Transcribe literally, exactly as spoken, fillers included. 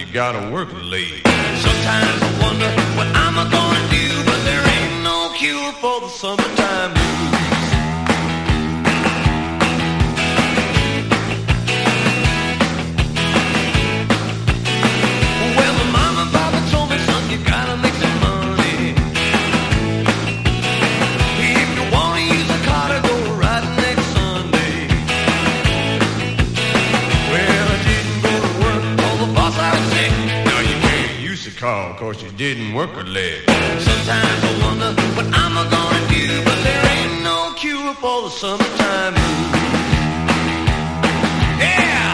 gotta work late. Sometimes I wonder what I'm gonna do, but there ain't no cure for the summertime blues. Well, my mama and papa told me, son, you gotta make some money. If you wanna use a car to go riding next Sunday. Well, I didn't go to work, all the boss I was sick. Now you can't use the car, cause you didn't work a leg. Sometimes I wonder what I'm gonna do, but there ain't no cure for the summertime blues. Yeah!